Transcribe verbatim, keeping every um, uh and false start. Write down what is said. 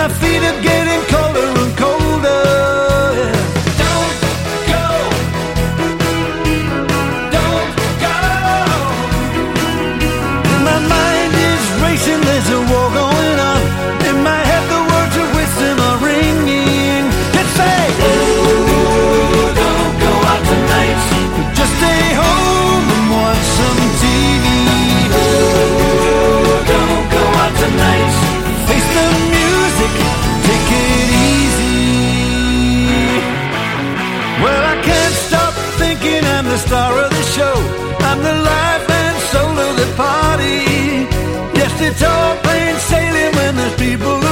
my feet are getting colder and colder. Don't go, don't go. My mind is racing, there's a war going on. In my head the words of wisdom are ringing. Let's say, oh, don't go out tonight, just stay home and watch some T V. Oh, don't go out tonight, face the music, take it easy. Well, I can't stop thinking I'm the star of the show. I'm the life and soul of the party. Yes, it's all plain sailing when there's people